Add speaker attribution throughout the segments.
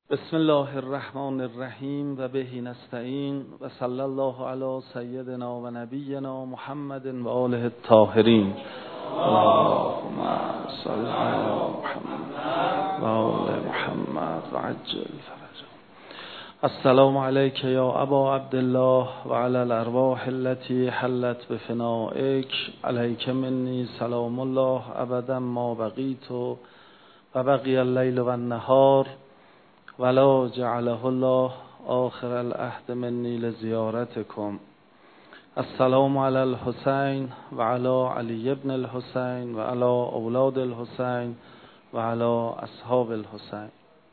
Speaker 1: بسم الله الرحمن الرحیم و به نستعین و صلی الله علی سیدنا و نبینا محمد و آله الطاهرین. اللهم صل علی محمد و آل محمد و عجل فرجهم. السلام علیک یا ابا عبدالله و علی الارواح التي حلت بفنائک. علیک منی سلام الله ابدا ما بقیت و بقی اللیل و النهار ولا جعله الله آخر العهد منی لزیارتکم. السلام علی الحسین و علی علی ابن الحسین و علی اولاد الحسین و علی اصحاب الحسین.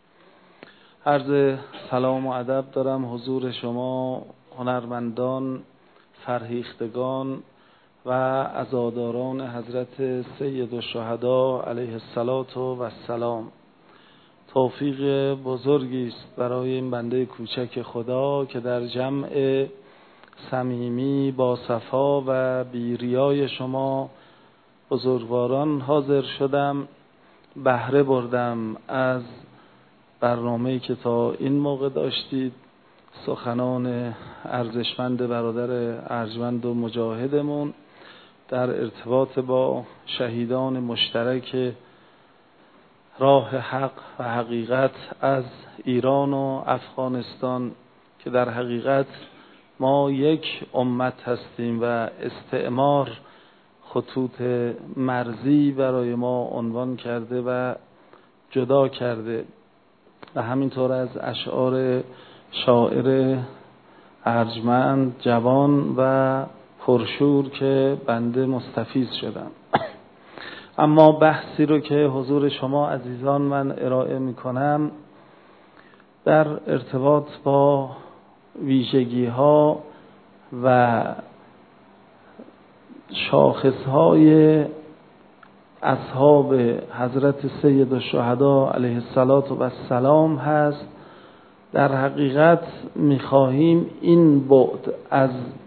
Speaker 1: عرض سلام و ادب دارم حضور شما هنرمندان، فرهیختگان و عزاداران حضرت سید الشهدا علیه السلام. توفیق بزرگی است برای این بنده کوچک خدا که در جمع صمیمی با صفا و بیریای شما بزرگواران حاضر شدم، بهره بردم از برنامه‌ای که تا این موقع داشتید، سخنان ارزشمند برادر ارجمند و مجاهدمون در ارتباط با شهیدان مشترک راه حق و حقیقت از ایران و افغانستان که در حقیقت ما یک امت هستیم و استعمار خطوط مرزی برای ما عنوان کرده و جدا کرده و همینطور از اشعار شاعر ارجمند جوان و پرشور که بنده مستفیض شدم. اما بحثی رو که حضور شما عزیزان من ارائه می کنم در ارتباط با ویژگی ها و شاخص های اصحاب حضرت سید الشهدا علیه السلام هست. در حقیقت می خواهیم این بعد از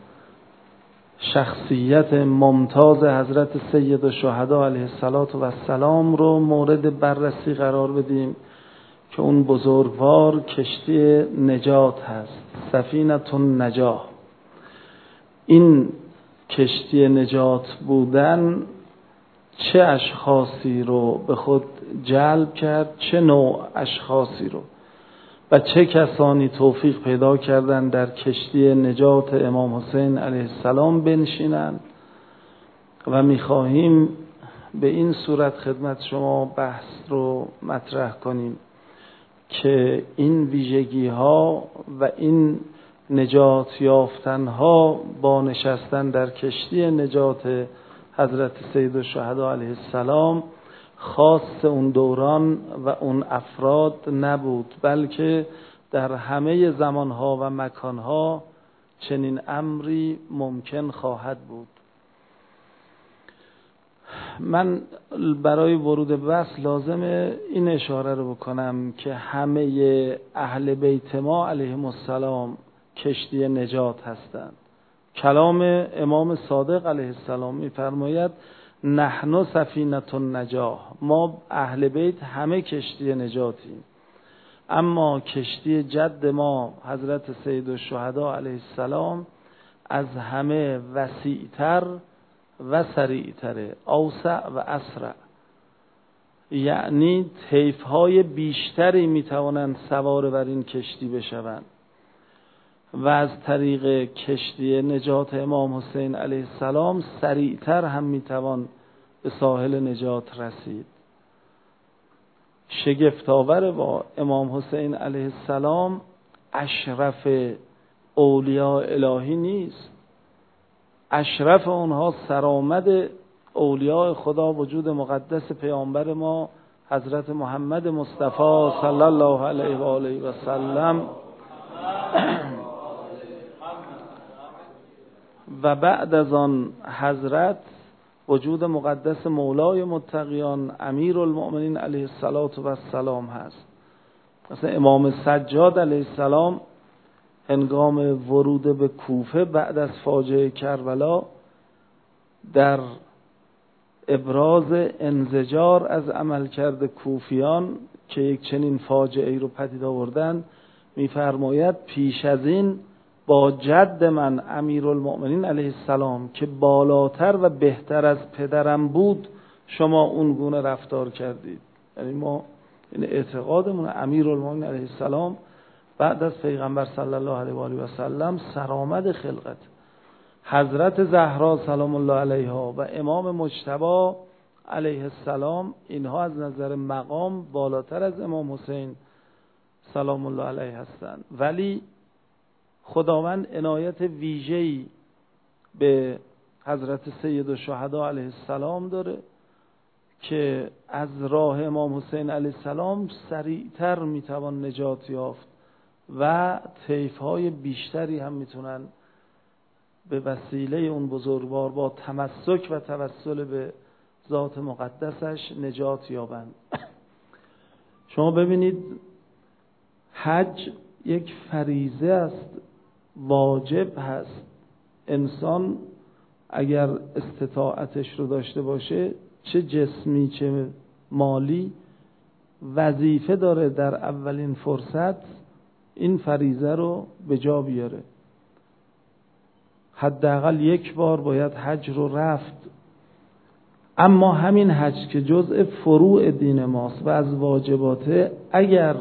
Speaker 1: شخصیت ممتاز حضرت سید الشهدا علیه السلام رو مورد بررسی قرار بدیم که اون بزرگوار کشتی نجات هست، سفینة النجاة. این کشتی نجات بودن چه اشخاصی رو به خود جلب کرد، چه نوع اشخاصی رو و چه کسانی توفیق پیدا کردند در کشتی نجات امام حسین علیه السلام بنشینند و می‌خواهیم به این صورت خدمت شما بحث رو مطرح کنیم که این ویژگی ها و این نجات یافتن ها با نشستن در کشتی نجات حضرت سید الشهدا علیه السلام خاص اون دوران و اون افراد نبود، بلکه در همه زمانها و مکانها چنین امری ممکن خواهد بود. من برای ورود به بحث لازم این اشاره رو بکنم که همه اهل بیت ما علیهم السلام کشتی نجات هستند. کلام امام صادق علیه السلام می‌فرماید نحن سفینة النجاة، ما اهل بیت همه کشتی نجاتیم، اما کشتی جد ما حضرت سید الشهدا علیه السلام از همه وسیع‌تر و سریع‌تره، اوسع و اسرع، یعنی طیف‌های بیشتری میتوانند سوار بر این کشتی بشوند و از طریق کشتی نجات امام حسین علیه السلام سریعتر هم میتوان به ساحل نجات رسید. شگفت‌آور با امام حسین علیه السلام اشرف اولیاء الهی نیست، اشرف اونها سرآمد اولیاء خدا وجود مقدس پیامبر ما حضرت محمد مصطفی صلی الله علیه و آله و سلم و بعد از آن حضرت وجود مقدس مولای متقیان امیر المؤمنین علیه السلام هست. مثلا امام سجاد علیه السلام هنگام ورود به کوفه بعد از فاجعه کربلا در ابراز انزجار از عملکرد کوفیان که یک چنین فاجعه‌ای رو پدید آوردن میفرماید پیش از این با جد من امیرالمؤمنین علیه السلام که بالاتر و بهتر از پدرم بود شما اون گونه رفتار کردید. یعنی ما این اعتقادمون امیرالمؤمنین علیه السلام بعد از پیغمبر صلی الله علیه و آله و سلم سرآمد خلقت، حضرت زهرا سلام الله علیها و امام مجتبی علیه السلام، اینها از نظر مقام بالاتر از امام حسین سلام الله علیه هستند. ولی خداوند عنایت ویژه‌ای به حضرت سید الشهدا علیه السلام داره که از راه امام حسین علیه السلام سریعتر میتوان نجات یافت و طیف‌های بیشتری هم میتونن به وسیله اون بزرگوار با تمسک و توسل به ذات مقدسش نجات یابند. شما ببینید حج یک فریضه است، واجب هست. انسان اگر استطاعتش رو داشته باشه، چه جسمی چه مالی، وظیفه داره در اولین فرصت این فریضه رو به جا بیاره. حداقل یک بار باید حج رو رفت. اما همین حج که جزء فروع دین ماست و از واجباته، اگر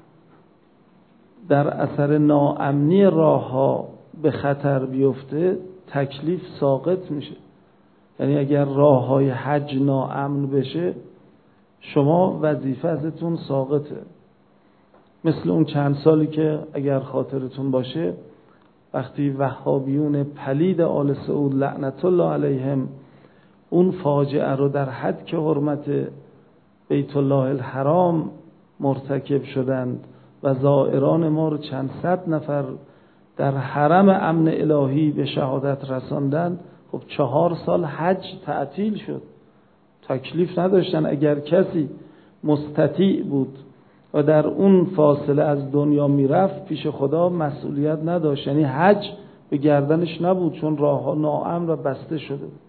Speaker 1: در اثر ناامنی راه ها به خطر بیفته تکلیف ساقط میشه. یعنی اگر راه های حج ناامن بشه شما وظیفه ازتون ساقطه. مثل اون چند سالی که اگر خاطرتون باشه وقتی وهابیون پلید آل سعود لعنت الله علیهم اون فاجعه رو در حد که حرمت بیت الله الحرام مرتکب شدند و زائران ما رو چند صد نفر در حرم امن الهی به شهادت رساندند، خب 4 سال حج تعطیل شد، تکلیف نداشتن. اگر کسی مستطیع بود و در اون فاصله از دنیا میرفت پیش خدا مسئولیت نداشت، یعنی حج به گردنش نبود چون راهها ناامن و بسته شده بود.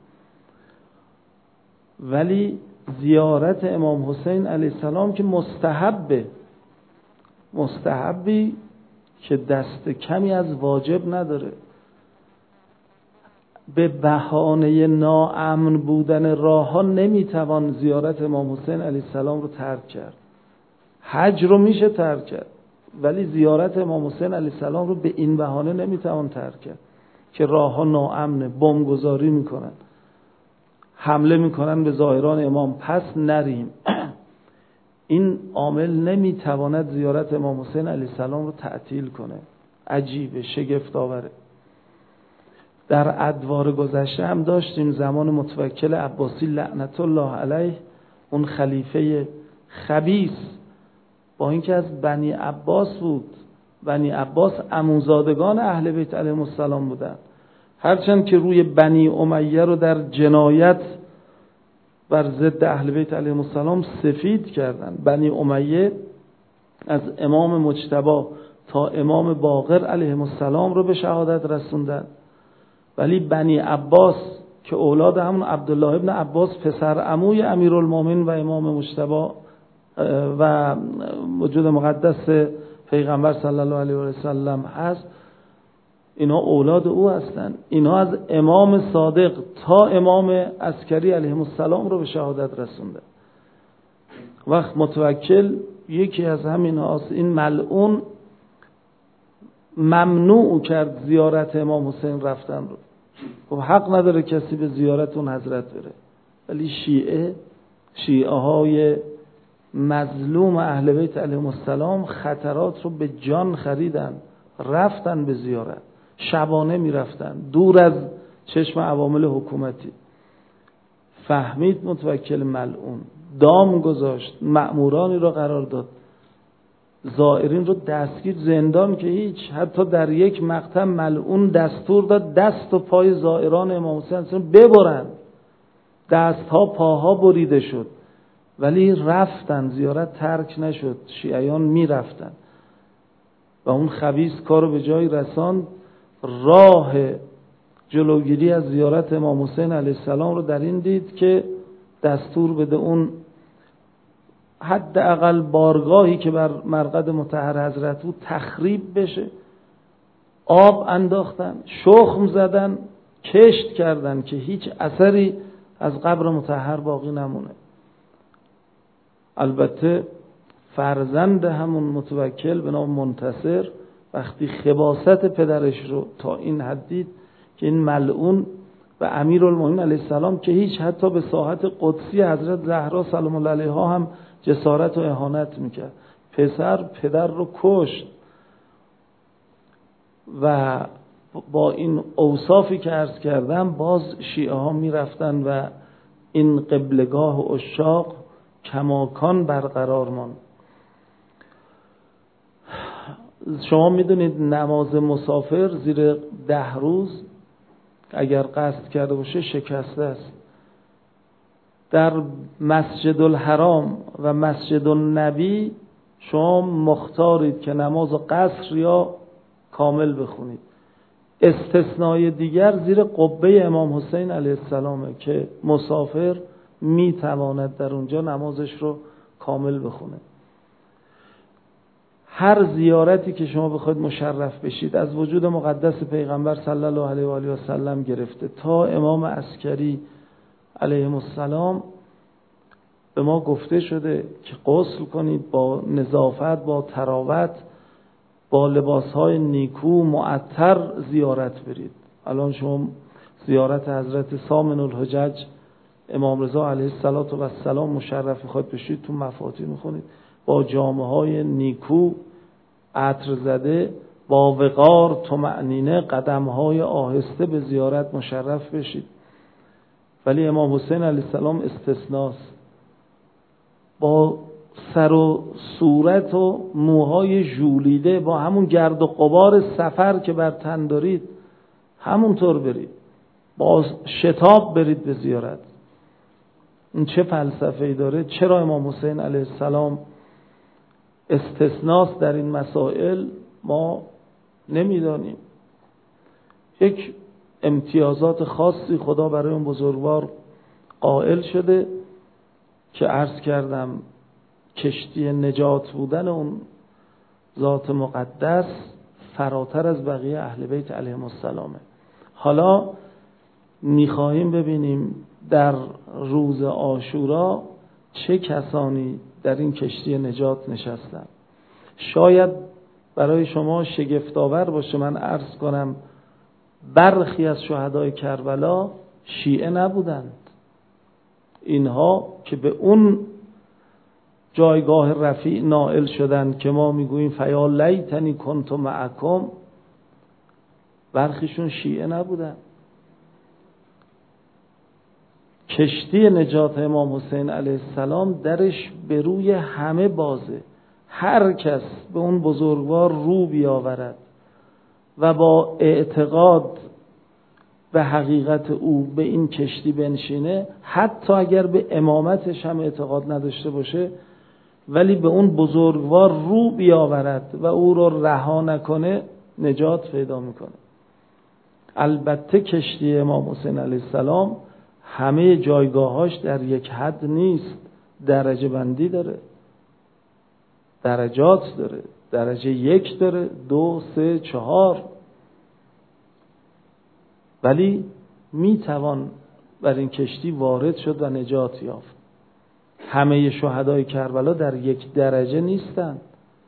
Speaker 1: ولی زیارت امام حسین علیه السلام که مستحبی که دست کمی از واجب نداره، به بهانه ناامن بودن راهها نمیتوان زیارت امام حسین علیه السلام رو ترک کرد. حج رو میشه ترک کرد ولی زیارت امام حسین علیه السلام رو به این بهانه نمیتوان ترک کرد که راهها ناامنه، بمبگذاری میکنن، حمله میکنن به زائران امام، پس نریم. این عامل نمیتواند زیارت امام حسین علیه السلام رو تعطیل کنه. عجیبه، شگفت آوره. در ادوار گذشته هم داشتیم زمان متوکل عباسی لعنت الله علیه، اون خلیفه خبیث، با اینکه از بنی عباس بود، بنی عباس عموزادگان اهل بیت علیهم السلام بودن، هرچند که روی بنی امیه رو در جنایت بر ضد اهل بیت علیهم السلام سفید کردن. بنی امیه از امام مجتبی تا امام باقر علیهم السلام رو به شهادت رسوندن، ولی بنی عباس که اولاد همون عبدالله ابن عباس پسر عموی امیرالمومنین و امام مجتبی و وجود مقدس پیغمبر صلی الله علیه و سلم هست، اینا اولاد او هستند. اینا از امام صادق تا امام عسکری علیه السلام رو به شهادت رسونده. وقت متوکل یکی از همین هاست. این ملعون ممنوع کرد زیارت امام حسین رفتن رو. خب حق نداره کسی به زیارت اون حضرت بره، ولی شیعه های مظلوم اهل بیت علیهم السلام خطرات رو به جان خریدن، رفتن به زیارت، شبانه می رفتن دور از چشم عوامل حکومتی. فهمید متوکل ملعون، دام گذاشت، مأمورانی را قرار داد، زائرین رو دستگیر، زندان که هیچ. حتی در یک مقطع ملعون دستور داد دست و پای زائران امام حسین ببرن، دستها پاها بریده شد، ولی رفتن، زیارت ترک نشد، شیعیان می رفتن و اون خبیث کارو به جای رساند. راه جلوگیری از زیارت امام حسین علیه السلام رو در این دید که دستور بده اون حداقل بارگاهی که بر مرقد مطهر حضرت بود تخریب بشه. آب انداختن، شخم زدن، کشت کردن که هیچ اثری از قبر مطهر باقی نمونه. البته فرزند همون متوکل به نام منتصر وقتی خباثت پدرش رو تا این حد دید که این ملعون و امیرالمومنین علیه السلام که هیچ حتی به ساحت قدسی حضرت زهرا سلام الله علیها هم جسارت و اهانت میکرد، پدر رو کشت و با این اوصافی که عرض کردم باز شیعه ها میرفتن و این قبلگاه و عشاق کماکان برقرار ماند. شما میدونید نماز مسافر زیر 10 روز اگر قصد کرده باشه شکسته است. در مسجد الحرام و مسجد النبی شما مختارید که نماز قصر یا کامل بخونید. استثنای دیگر زیر قبه امام حسین علیه السلامه که مسافر میتواند در اونجا نمازش رو کامل بخونه. هر زیارتی که شما بخواید مشرف بشید از وجود مقدس پیغمبر صلی الله علیه و آله و سلم گرفته تا امام عسکری علیهم السلام به ما گفته شده که غسل کنید با نظافت، با طراوت، با لباسهای نیکو معطر زیارت برید. الان شما زیارت حضرت ثامن الحجج امام رضا علیه السلام مشرف میخواید بشید تو مفاتیح میخونید با جامه های نیکو عطر زده با وقار طمأنینه قدم های آهسته به زیارت مشرف بشید. ولی امام حسین علیه السلام استثناست، با سر و صورت و موهای ژولیده با همون گرد و غبار سفر که بر تن دارید همونطور برید، با شتاب برید به زیارت. این چه فلسفه‌ای داره؟ چرا امام حسین علیه السلام استثناست در این مسائل ما نمیدانیم. یک امتیازات خاصی خدا برای اون بزرگوار قائل شده که عرض کردم کشتی نجات بودن اون ذات مقدس فراتر از بقیه اهل بیت علیهم السلامه. حالا میخواهیم ببینیم در روز عاشورا چه کسانی در این کشتی نجات نشستن. شاید برای شما شگفت‌آور باشه من عرض کنم برخی از شهدای کربلا شیعه نبودند. اینها که به اون جایگاه رفیع نائل شدند که ما میگوییم فیا لیتنی کنت معکم، برخیشون شیعه نبودند. کشتی نجات امام حسین علیه السلام درش به روی همه بازه. هر کس به اون بزرگوار رو بیاورد و با اعتقاد به حقیقت او به این کشتی بنشینه، حتی اگر به امامتش هم اعتقاد نداشته باشه ولی به اون بزرگوار رو بیاورد و او رو رها نکنه، نجات پیدا میکنه. البته کشتی امام حسین علیه السلام همه جایگاهاش در یک حد نیست، درجه بندی داره، درجات داره. درجه 1 داره، 2، 3، 4، ولی میتوان بر این کشتی وارد شد و نجات یافت. همه شهدای کربلا در یک درجه نیستند.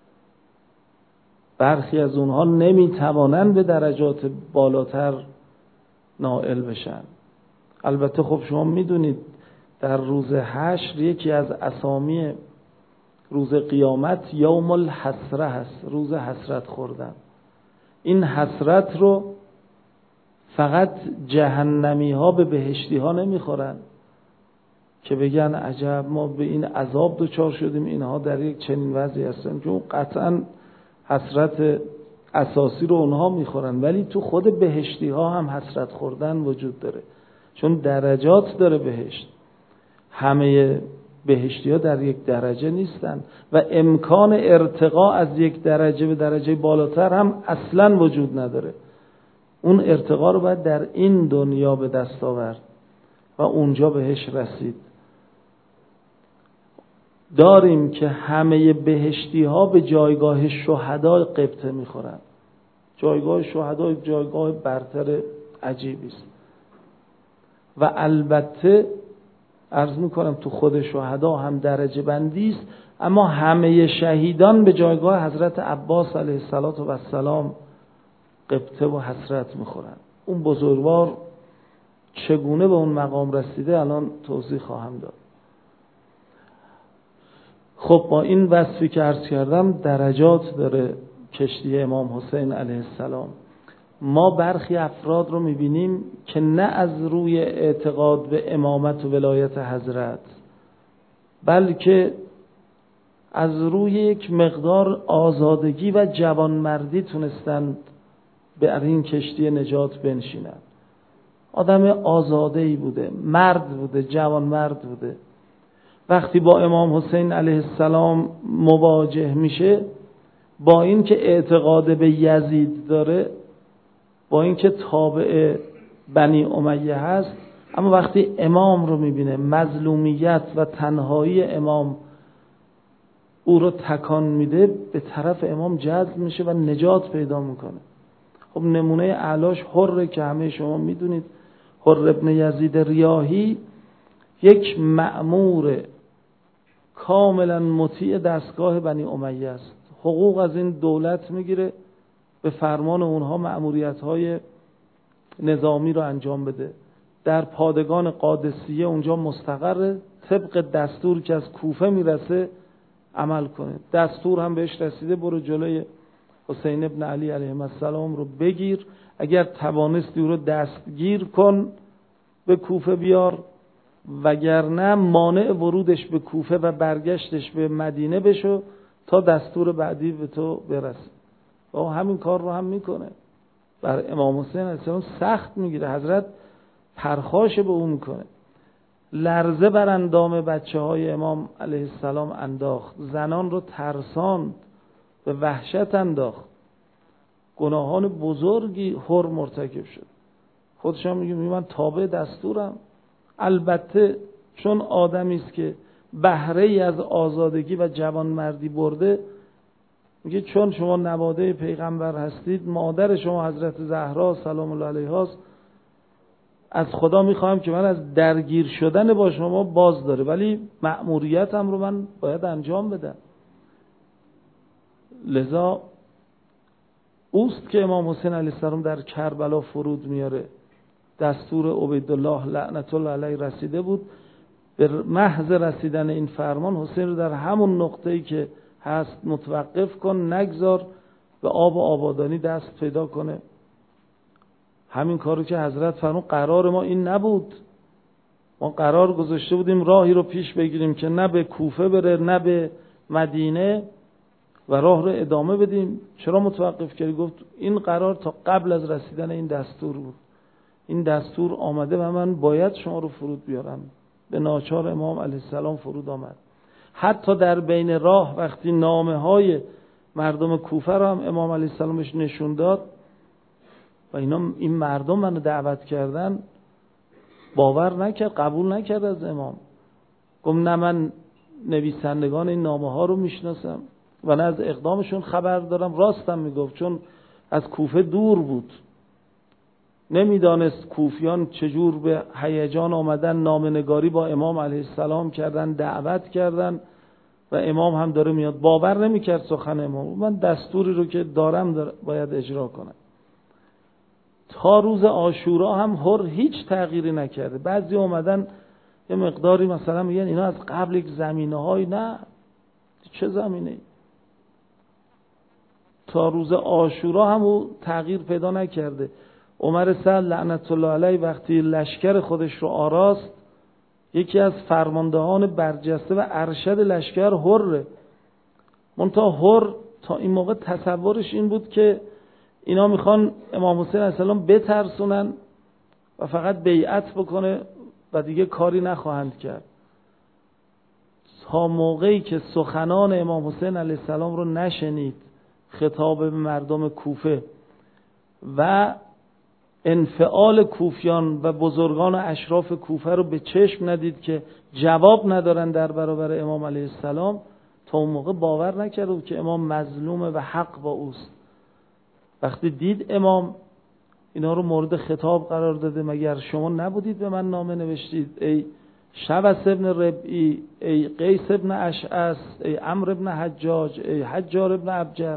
Speaker 1: برخی از اونها نمیتوانند به درجات بالاتر نائل بشن. البته خب شما میدونید در روز حشر یکی از اسامی روز قیامت یوم الحسره هست، روز حسرت خوردن. این حسرت رو فقط جهنمی ها به بهشتی ها نمیخورن که بگن عجب ما به این عذاب دچار شدیم، اینها در یک چنین وضعی هستن، چون قطعا حسرت اساسی رو اونها میخورن. ولی تو خود بهشتی ها هم حسرت خوردن وجود داره، چون درجات داره بهشت. همه بهشتی ها در یک درجه نیستن و امکان ارتقا از یک درجه به درجه بالاتر هم اصلا وجود نداره. اون ارتقا رو باید در این دنیا به دست آورد و اونجا بهش رسید. داریم که همه بهشتی ها به جایگاه شهدا قبطه میخورن. جایگاه شهدا جایگاه برتر عجیبی است و البته عرض میکنم تو خود شهدا هم درجه بندی است، اما همه شهیدان به جایگاه حضرت عباس علیه السلام قبطه و حسرت میخورن. اون بزرگوار چگونه به اون مقام رسیده الان توضیح خواهم داد. خب با این وصفی که عرض کردم درجات داره کشتی امام حسین علیه السلام. ما برخی افراد رو میبینیم که نه از روی اعتقاد به امامت و ولایت حضرت، بلکه از روی یک مقدار آزادگی و جوانمردی تونستند به این کشتی نجات بنشینند. آدم آزاده‌ای بوده، مرد بوده، جوانمرد بوده. وقتی با امام حسین علیه السلام مواجه میشه، با این که اعتقاد به یزید داره، با این که تابع بنی امیه هست، اما وقتی امام رو میبینه، مظلومیت و تنهایی امام او رو تکان میده، به طرف امام جذب میشه و نجات پیدا میکنه. خب نمونه اعلاش حره که همه شما میدونید. حر ابن یزید ریاحی یک مأمور کاملا مطیع دستگاه بنی امیه است. حقوق از این دولت میگیره، به فرمان اونها مأموریت‌های نظامی رو انجام بده. در پادگان قادسیه اونجا مستقره، طبق دستور که از کوفه میرسه عمل کنه. دستور هم بهش رسیده برو جلوی حسین ابن علی علیه السلام رو بگیر، اگر توانستی او رو دستگیر کن به کوفه بیار، وگرنه مانع ورودش به کوفه و برگشتش به مدینه بشو تا دستور بعدی به تو برسه. و همین کار رو هم میکنه. بر امام حسین علیه السلام سخت میگیره، حضرت پرخاش به اون میکنه. لرزه بر اندام بچه های امام علیه السلام انداخت، زنان رو ترساند، به وحشت انداخت. گناهان بزرگی حر مرتکب شد. خودش هم میگه من تابع دستورم. البته چون آدمی است که بهره ای از آزادگی و جوانمردی برده، میگه چون شما نواده پیغمبر هستید، مادر شما حضرت زهرا سلام الله علیها است، از خدا میخواهم که من از درگیر شدن با شما باز داره، ولی مأموریتم رو من باید انجام بدم. لذا اوست که امام حسین علیه السلام در کربلا فرود میاره. دستور عبیدالله لعنت الله علیه رسیده بود. به محض رسیدن این فرمان حسین رو در همون نقطه‌ای که هست متوقف کن، نگذار به آب و آبادانی دست پیدا کنه. همین کارو که حضرت فرمود. قرار ما این نبود. ما قرار گذاشته بودیم راهی رو پیش بگیریم که نه به کوفه بره نه به مدینه و راه رو ادامه بدیم. چرا متوقف کردی؟ گفت این قرار تا قبل از رسیدن این دستور بود. این دستور آمده و من باید شما رو فرود بیارم. به ناچار امام علیه السلام فرود آمد. حتی در بین راه وقتی نامه های مردم کوفه رو هم امام علیه السلامش نشون داد و این مردم منو دعوت کردن، باور نکرد، قبول نکرد از امام. گفت نه من نویسندگان این نامه ها رو میشناسم و نه از اقدامشون خبر دارم. راستم میگفت، چون از کوفه دور بود، نمیدانست کوفیان چجور به هیجان آمدن، نامه‌نگاری با امام علیه السلام کردن، دعوت کردن و امام هم داره میاد. باور نمیکرد سخن امام. من دستوری رو که دارم باید اجرا کنم. تا روز عاشورا هم حر هیچ تغییری نکرده. بعضی اومدن یه مقداری مثلا میگن اینا از قبل یک زمینه‌های، نه چه زمینه‌ای، تا روز عاشورا هم او تغییر پیدا نکرده. عمر سعد لعنت الله علیه وقتی لشکر خودش رو آراست، یکی از فرماندهان برجسته و ارشد لشکر حره. منتها حر تا این موقع تصورش این بود که اینا میخوان امام حسین علیه السلام بترسونن و فقط بیعت بکنه و دیگه کاری نخواهند کرد. تا موقعی که سخنان امام حسین علیه السلام رو نشنید، خطاب به مردم کوفه و انفعال کوفیان و بزرگان و اشراف کوفه رو به چشم ندید که جواب ندارن در برابر امام علیه السلام، تا اون موقع باور نکرده بود که امام مظلومه و حق با اوست. وقتی دید امام اینا رو مورد خطاب قرار داده، مگر شما نبودید به من نامه نوشتید ای شبس ابن ربعی، ای قیس ابن اشعث، ای عمرو ابن حجاج، ای حجار ابن ابجر،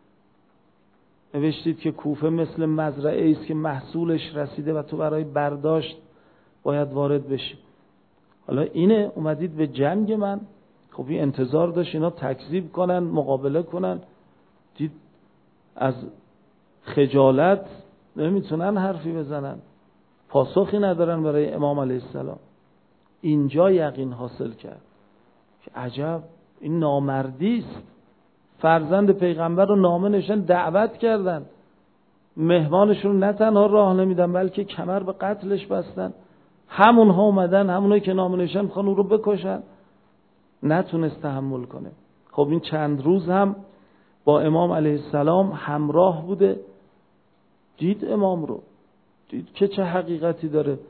Speaker 1: نوشتید که کوفه مثل مزرعه است که محصولش رسیده و تو برای برداشت باید وارد بشی. حالا اینه اومدید به جنگ من. خب این انتظار داشت اینا تکذیب کنن، مقابله کنن. دید از خجالت نمیتونن حرفی بزنن، پاسخی ندارن برای امام علیه السلام. اینجا یقین حاصل کرد که عجب این نامردی است. فرزند پیغمبر رو نامه نوشتن، دعوت کردن، مهمانشون نه تنها راه نمیدن بلکه کمر به قتلش بستن. همونها اومدن، همونایی که نامه نوشتن میخوان او رو بکشن، نتونست تحمل کنه. خب این چند روز هم با امام علیه السلام همراه بوده، دید امام رو، دید که چه حقیقتی داره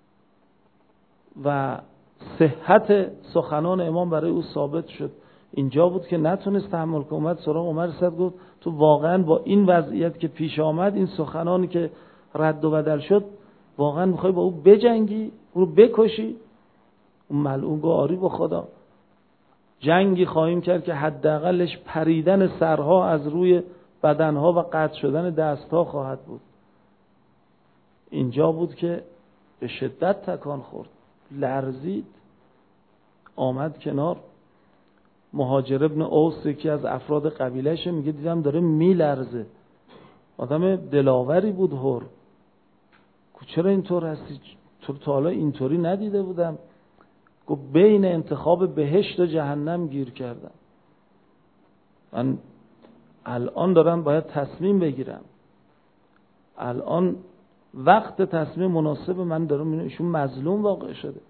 Speaker 1: و صحت سخنان امام برای او ثابت شد. اینجا بود که نتونست تحمل کنه، اومد سراغ عمر صد گفت تو واقعا با این وضعیت که پیش آمد، این سخنانی که رد و بدل شد، واقعا میخوای با او بجنگی، او رو بکشی؟ اون ملعون گفت آری با خدا، جنگی خواهیم کرد که حداقلش پریدن سرها از روی بدنها و قطع شدن دستها خواهد بود. اینجا بود که به شدت تکان خورد، لرزید، آمد کنار. مهاجر ابن اوس یکی از افراد قبیلهش میگه دیدم داره میلرزه. آدم دلاوری بود، هر. چرا اینطور هستی؟ تو تا حالا اینطوری ندیده بودم. گفت بین انتخاب بهشت و جهنم گیر کردم. من الان دارم باید تصمیم بگیرم. الان وقت تصمیم مناسب من دارم. ایشون مظلوم واقع شده،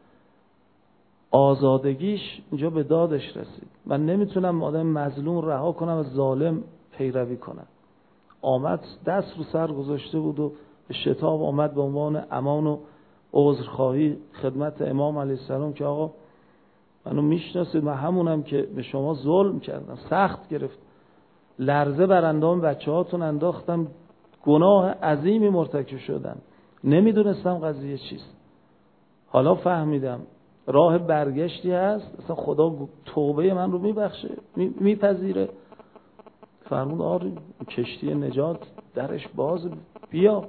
Speaker 1: آزادگیش اینجا به دادش رسید. من نمیتونم آدم مظلوم رها کنم و ظالم پیروی کنم. آمد دست رو سر گذاشته بود و به شتاب آمد به عنوان امان و عذرخواهی خدمت امام علیه السلام که آقا منو میشناسید، من همونم که به شما ظلم کردم، سخت گرفت، لرزه بر اندام بچه هاتون انداختم، گناه عظیمی مرتکب شدم، نمیدونستم قضیه چیست، حالا فهمیدم راه برگشتی هست، اصلا خدا توبه من رو میبخشه، میپذیره. فرمود آره کشتی نجات درش باز، بیا.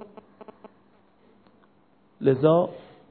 Speaker 1: لذا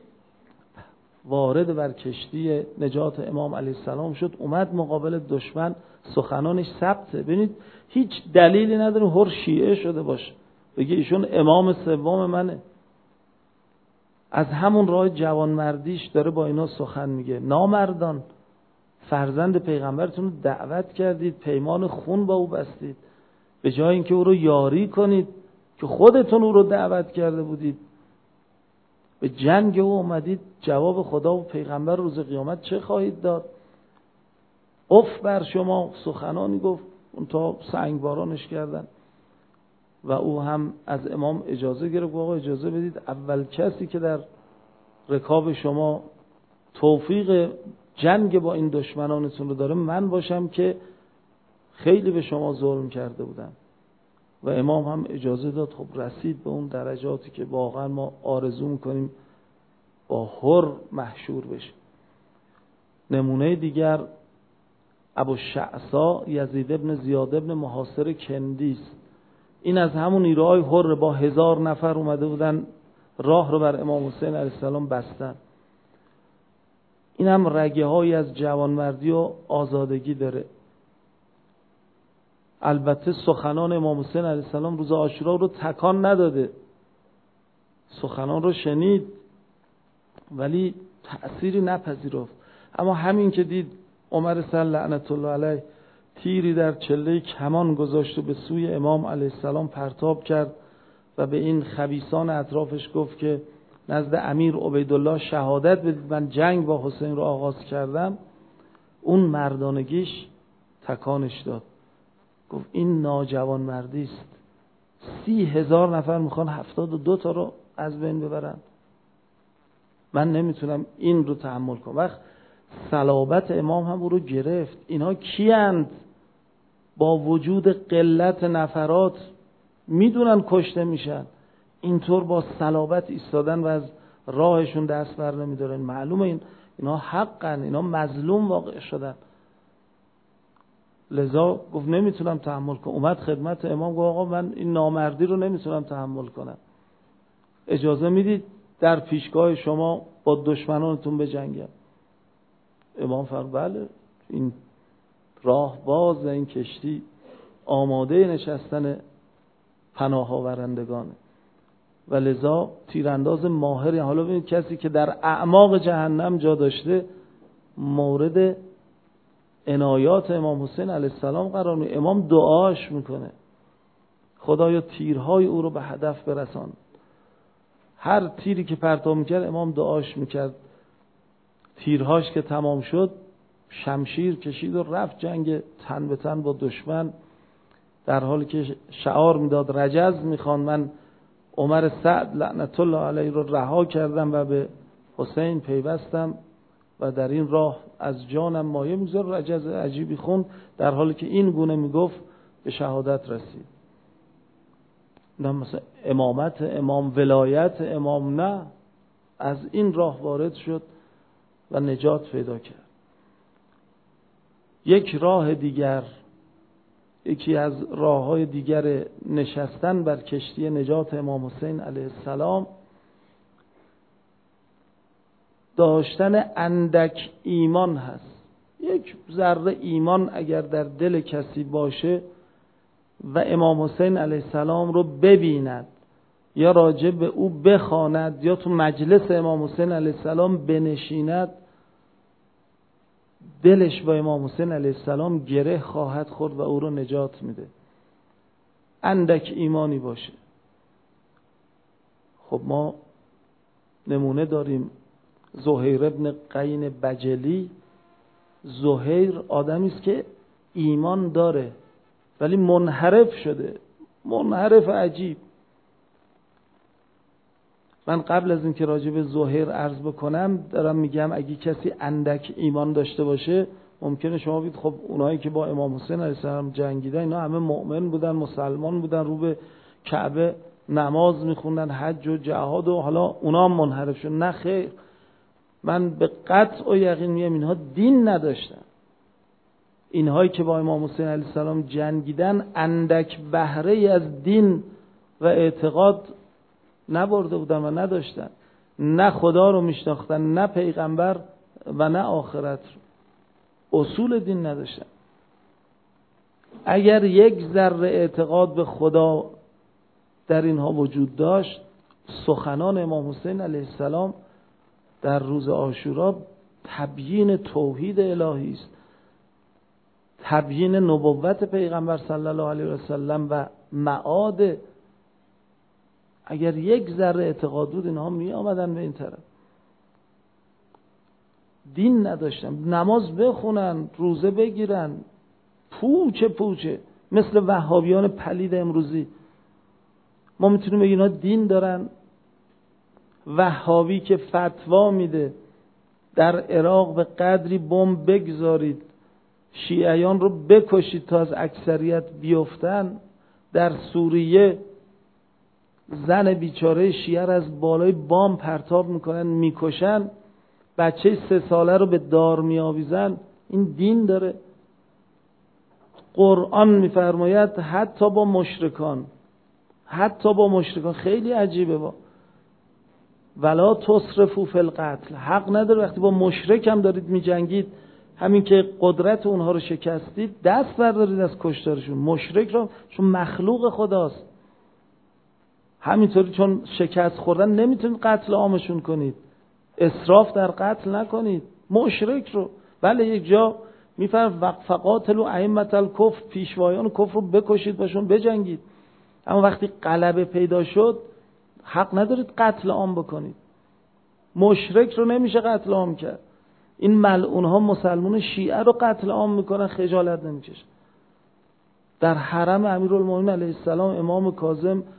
Speaker 1: وارد بر کشتی نجات امام علیه السلام شد، اومد مقابل دشمن، سخنانش ثبته. ببینید هیچ دلیلی نداره هر شیعه شده باشه بگه ایشون امام سوم منه. از همون راه جوانمردیش داره با اینا سخن میگه. نامردان، فرزند پیغمبرتون رو دعوت کردید، پیمان خون با او بستید، به جای اینکه او رو یاری کنید که خودتون او رو دعوت کرده بودید، به جنگ او اومدید. جواب خدا و پیغمبر روز قیامت چه خواهید داد؟ اف بر شما. سخنانی گفت اون تا سنگبارانش کردن و او هم از امام اجازه گرفت، آقا اجازه بدید اول کسی که در رکاب شما توفیق جنگ با این دشمنانتون رو داره من باشم که خیلی به شما ظلم کرده بودم. و امام هم اجازه داد. خب رسید به اون درجاتی که واقعا ما آرزو میکنیم با حر محشور بشیم. نمونه دیگر ابوالشعثا یزید ابن زیاد ابن محاصر کندی است. این از همون نیروهای حر با 1000 نفر اومده بودن راه رو بر امام حسین علیه السلام بستن. این هم رگه هایی از جوانمردی و آزادگی داره. البته سخنان امام حسین علیه السلام روز عاشورا رو تکان نداده، سخنان رو شنید ولی تأثیری نپذیرفت. اما همین که دید عمر سر لعنت الله علیه تیری در چله کمان گذاشت و به سوی امام علیه السلام پرتاب کرد و به این خبیثان اطرافش گفت که نزد امیر عبیدالله شهادت بدید من جنگ با حسین رو آغاز کردم، اون مردانگیش تکانش داد. گفت این ناجوان مردی است. 30,000 نفر میخوان 72 تا رو از بین ببرن؟ من نمیتونم این رو تحمل کنم. وقت صلابت امام هم او رو گرفت. اینها کیند؟ با وجود قلت نفرات میدونن کشته میشن، اینطور با صلابت ایستادن و از راهشون دست بر نمیدارن. معلومه اینا حقن، اینا مظلوم واقع شدن. لذا گفت نمیتونم تحمل کنم. اومد خدمت امام گفت آقا من این نامردی رو نمیتونم تحمل کنم، اجازه میدید در پیشگاه شما با دشمنانتون بجنگم؟ امام فرمود بله، این راه باز، این کشتی آماده نشستن پناه آورندگانه. و لذا تیرانداز ماهری، حالا ببینید کسی که در اعماق جهنم جا داشته مورد عنایات امام حسین علیه السلام قرار میگیره. امام دعاش میکنه خدایا تیرهای او رو به هدف برسان. هر تیری که پرتاب میکرد امام دعاش میکرد. تیرهاش که تمام شد شمشیر کشید و رفت جنگ تن به تن با دشمن، در حالی که شعار میداد رجز میخوان من عمر سعد لعنت الله علیه رو رها کردم و به حسین پیوستم و در این راه از جانم مایه میذار. رجز عجیبی خوند در حالی که این گونه میگفت به شهادت رسید. نه مثلا امامت امام، ولایت امام، نه، از این راه وارد شد و نجات پیدا کرد. یک راه دیگر، یکی از راه‌های دیگر نشستن بر کشتی نجات امام حسین علیه السلام، داشتن اندک ایمان هست. یک ذره ایمان اگر در دل کسی باشه و امام حسین علیه السلام رو ببیند یا راجع به او بخواند یا تو مجلس امام حسین علیه السلام بنشیند، دلش با امام حسین علیه السلام گره خواهد خورد و او رو نجات میده. اندک ایمانی باشه. خب ما نمونه داریم زهیر ابن قین بجلی. زهیر آدمی است که ایمان داره ولی منحرف شده، منحرف عجیب. من قبل از اینکه راجع به زهیر عرض بکنم دارم میگم اگه کسی اندک ایمان داشته باشه ممکنه شما بگید خب اونایی که با امام حسین علیه السلام جنگیدن اینا همه مؤمن بودن، مسلمان بودن، رو به کعبه نماز میخوندن، حج و جهاد و حالا اونا هم منحرف شدن. نه خیر، من به قطع و یقین میگم اینها دین نداشتن. اینهایی که با امام حسین علیه السلام جنگیدن اندک بهره از دین و اعتقاد نبرده بودن و نداشتن. نه خدا رو میشناختن، نه پیغمبر و نه آخرت رو. اصول دین نداشتن. اگر یک ذره اعتقاد به خدا در اینها وجود داشت، سخنان امام حسین علیه السلام در روز عاشورا تبیین توحید الهی است، تبیین نبوت پیغمبر صلی الله علیه و سلم و معاد. اگر یک ذره اعتقاد بود اینها می آمدن به این طرف. دین نداشتن، نماز بخونن، روزه بگیرن، پوچه مثل وهابیان پلید امروزی. ما میتونیم بگیم اینا دین دارن. وهابی که فتوا میده در عراق به قدری بمب بگذارید شیعیان رو بکشید تا از اکثریت بیفتن، در سوریه زن بیچاره شیعه رو از بالای بام پرتاب میکنن میکشن، بچه 3 ساله رو به دار میآویزن. این دین داره؟ قرآن میفرماید حتی با مشرکان، خیلی عجیبه. با ولا تسرفوا فی القتل، حق نداره وقتی با مشرک هم دارید میجنگید، همین که قدرت اونها رو شکستید دست بردارید از کشتارشون. مشرک رو چون مخلوق خداست، همینطوری چون شکست خوردن نمیتونید قتل عامشون کنید، اسراف در قتل نکنید مشرک رو. بله یک جا میفرم فقاتلوا ائمة الکفر، پیشوایان کفر رو بکشید، باشون بجنگید. اما وقتی غلبه پیدا شد حق ندارید قتل عام بکنید. مشرک رو نمیشه قتل عام کرد. این ملعون ها مسلمان شیعه رو قتل عام میکنن، خجالت نمیکشن. در حرم امیرالمومنین علیه السلام امام کاظم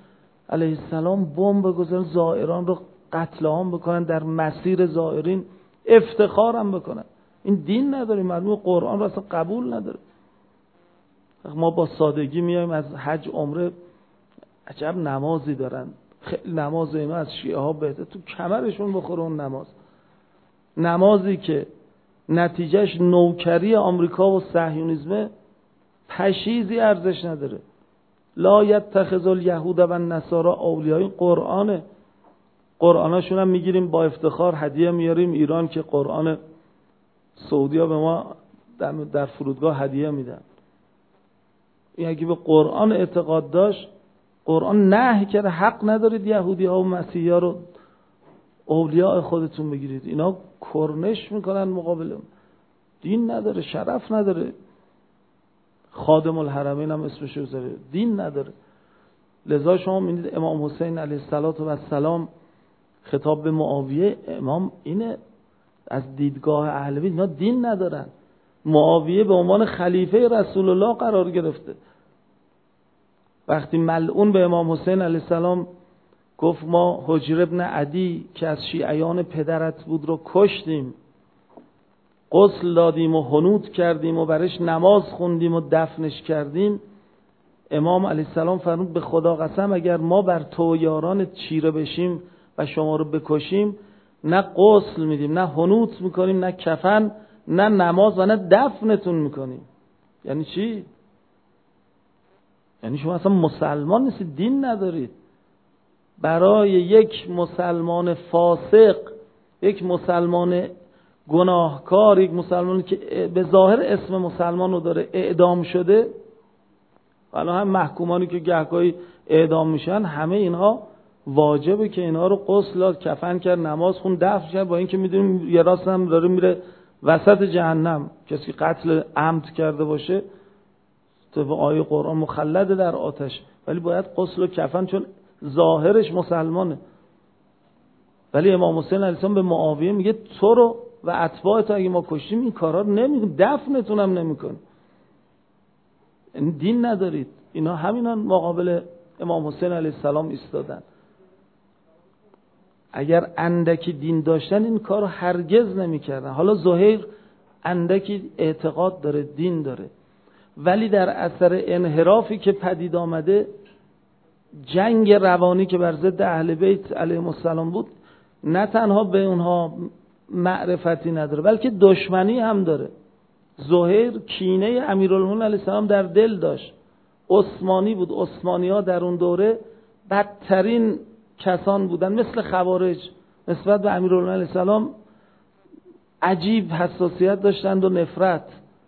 Speaker 1: علیه السلام بمب بگذارن زائران رو قتل عام بکنن، در مسیر زائرین افتخارم بکنن. این دین نداره، معلومه قرآن رو اصلا قبول نداره. ما با سادگی میایم از حج عمره، عجب نمازی دارن، خیلی نماز اینا از شیعه ها بهتر، تو کمرشون بخوره اون نمازی که نتیجهش نوکری آمریکا و صهیونیسم، پشیزی ارزش نداره. لا یتخذ الیهود و النصارى اولیاء. قرآنه، قرآناشون هم میگیریم با افتخار هدیه میاریم ایران که قرآن سعودیا به ما در فرودگاه هدیه میدن. این اگه به قرآن اعتقاد داشت، قرآن نهی کرده حق ندارید یهودی ها و مسیحی ها رو اولیاء خودتون بگیرید. اینا کرنش میکنن مقابل، دین نداره، شرف نداره. خادم الحرمین هم اسمش رو بذاره، دین نداره. لذا شما می‌بینید امام حسین علیه السلام خطاب به معاویه، امام اینه از دیدگاه اهل بیت اینا دین ندارن. معاویه به عنوان خلیفه رسول الله قرار گرفته. وقتی ملعون به امام حسین علیه السلام گفت ما حجر ابن عدی که از شیعیان پدرت بود رو کشتیم، غسل دادیم و حنوط کردیم و برش نماز خوندیم و دفنش کردیم، امام علیه السلام فرمود به خدا قسم اگر ما بر تو یاران چیره بشیم و شما رو بکشیم، نه غسل میدیم، نه حنوط میکنیم، نه کفن، نه نماز و نه دفنتون میکنیم. یعنی چی؟ یعنی شما اصلا مسلمان نیستید، دین ندارید. برای یک مسلمان فاسق، یک مسلمان گناهکار، یک مسلمان که به ظاهر اسم مسلمان رو داره اعدام شده، حالا هم محکومانی که گهگاهی اعدام میشن، همه اینها واجبه که اینها رو غسل داد، کفن کرد، نماز خون، دفن کرد، با اینکه میدونیم یه راست هم داره میره وسط جهنم. کسی که قتل عمد کرده باشه طبق آیه قرآن مخلد در آتش، ولی باید غسل و کفن، چون ظاهرش مسلمانه. ولی امام حسین علیه السلام به معاویه میگه تو رو و اتباعت اگه ما کشتیم این کارا رو نمیکنیم، دفنتون هم نمیکنیم. این دین ندارید. اینا همینان مقابل امام حسین علیه السلام ایستادن. اگر اندکی دین داشتن این کارو هرگز نمیکردن. حالا زهیر اندکی اعتقاد داره، دین داره، ولی در اثر انحرافی که پدید آمده، جنگ روانی که بر ضد اهل بیت علیهم السلام بود، نه تنها به اونها معرفتی نداره بلکه دشمنی هم داره. زهیر کینه امیرالمومنین علیه السلام در دل داشت. عثمانی بود. عثمانی ها در اون دوره بدترین کسان بودن، مثل خوارج نسبت به امیرالمومنین علیه السلام عجیب حساسیت داشتند و نفرت.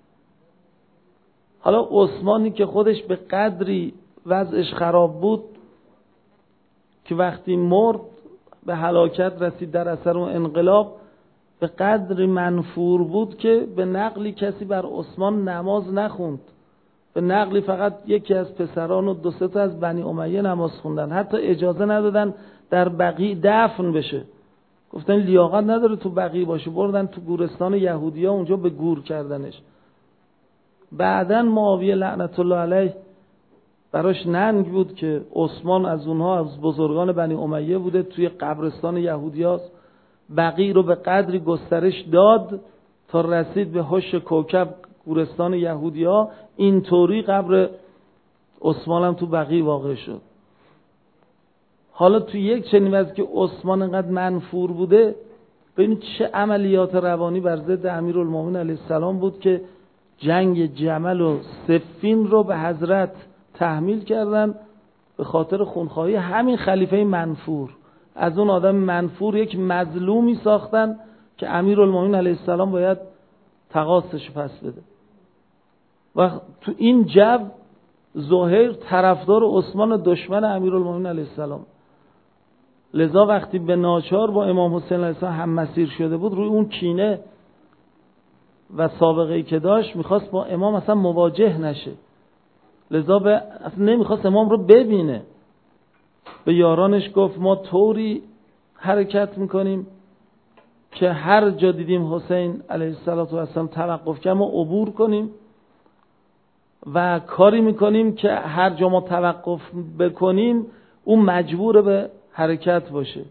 Speaker 1: حالا عثمانی که خودش به قدری وضعش خراب بود که وقتی مرد به هلاکت رسید در اثر اون انقلاب، به قدری منفور بود که به نقلی کسی بر عثمان نماز نخوند. به نقلی فقط یکی از پسران و 2-3 تا از بنی امیه نماز خوندن. حتی اجازه ندادن در بقیع دفن بشه. گفتن لیاقت نداره تو بقیع باشه. بردن تو گورستان یهودی ها، اونجا به گور کردنش. بعدن معاویه لعنت الله علیه براش ننگ بود که عثمان از اونها، از بزرگان بنی امیه بوده، توی قبرستان یهودی هاست. بقیع رو به قدری گسترش داد تا رسید به حش کوکب، گورستان یهودی ها. اینطوری قبر عثمان هم تو بقیع واقع شد. حالا تو یک چنین وضعی که عثمان انقدر منفور بوده، ببینید چه عملیات روانی بر ضد امیرالمومنین علیه السلام بود که جنگ جمل و صفین رو به حضرت تحمیل کردن به خاطر خونخواهی همین خلیفه منفور. از اون آدم منفور یک مظلومی ساختن که امیرالمومنین علیه السلام باید تقاصش پس بده. و تو این جو زهیر طرفدار عثمان و دشمن امیرالمومنین علیه السلام. لذا وقتی به ناچار با امام حسین علیه السلام هم مسیر شده بود، روی اون کینه و سابقه‌ای که داشت میخواست با امام اصلا مواجه نشه. لذا اصلا نمیخواست امام رو ببینه. به یارانش گفت ما طوری حرکت میکنیم که هر جا دیدیم حسین علیه السلام توقف کرد ما عبور کنیم، و کاری میکنیم که هر جا ما توقف بکنیم اون مجبور به حرکت باشه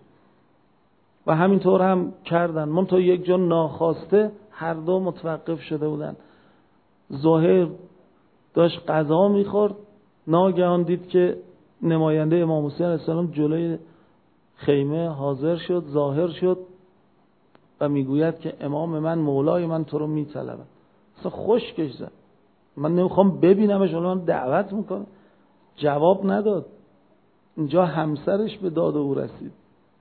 Speaker 1: و همینطور هم کردن. منتها یک جا ناخواسته هر دو متوقف شده بودن. زهیر داشت غذا میخورد، ناگهان دید که نماینده امام حسین علیه السلام جلوی خیمه حاضر شد، ظاهر شد و میگوید که امام من، مولای من تو رو میطلبد. اصلا خشکش زد، من نمیخوام ببینمش، الان دعوت میکنه. جواب نداد. اینجا همسرش به داد او رسید.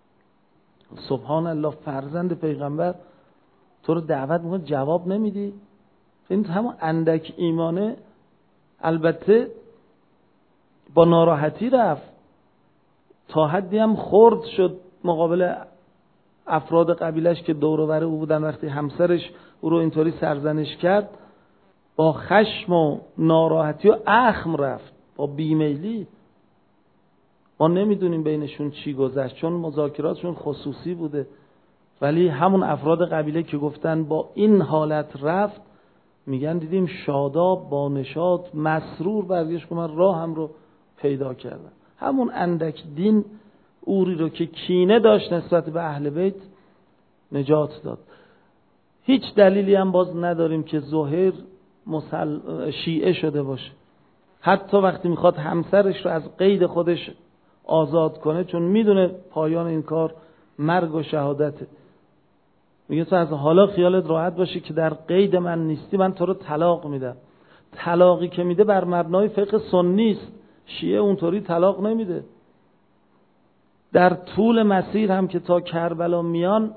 Speaker 1: سبحان الله، فرزند پیغمبر تو رو دعوت میکنه جواب نمیدی. این همون اندک ایمانه البته با ناراحتی رفت، تا حدی هم خرد شد مقابل افراد قبیلش که دور و بر او بودن. وقتی همسرش او رو اینطوری سرزنش کرد، با خشم و ناراحتی و اخم رفت، با بیمیلی. ما نمیدونیم بینشون چی گذشت، چون مذاکراتشون خصوصی بوده، ولی همون افراد قبیله که گفتن با این حالت رفت، میگن دیدیم شاداب با نشاط مسرور برگشت که من راهم رو پیدا کردم. همون اندک دین اوری رو که کینه داشت نسبت به اهل بیت نجات داد. هیچ دلیلی هم باز نداریم که زهیر شیعه شده باشه. حتی وقتی میخواد همسرش رو از قید خودش آزاد کنه، چون میدونه پایان این کار مرگ و شهادته، میگه تو از حالا خیالت راحت باشه که در قید من نیستی، من تو رو طلاق میدم. طلاقی که میده بر مبنای فقه سنی است، شیعه اونطوری طلاق نمیده. در طول مسیر هم که تا کربلا میان